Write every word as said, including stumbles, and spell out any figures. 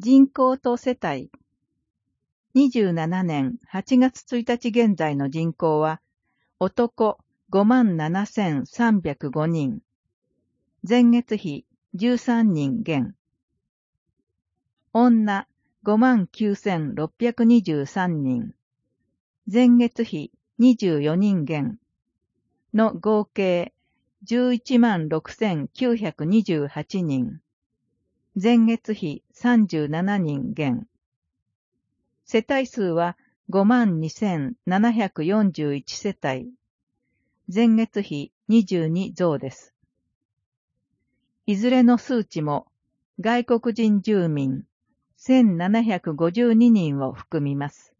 人口と世帯。にじゅうななねんはちがつついたち現在の人口は、男 ごまんななせんさんびゃくごにん、前月比じゅうさんにん減。女 ごまんきゅうせんろっぴゃくにじゅうさんにん、前月比にじゅうよにん減の合計じゅういちまんろくせんきゅうひゃくにじゅうはちにん、前月比さんじゅうななにん減。世帯数は ごまんにせんななひゃくよんじゅういち 世帯、前月比にじゅうに増です。いずれの数値も外国人住民せんななひゃくごじゅうににんを含みます。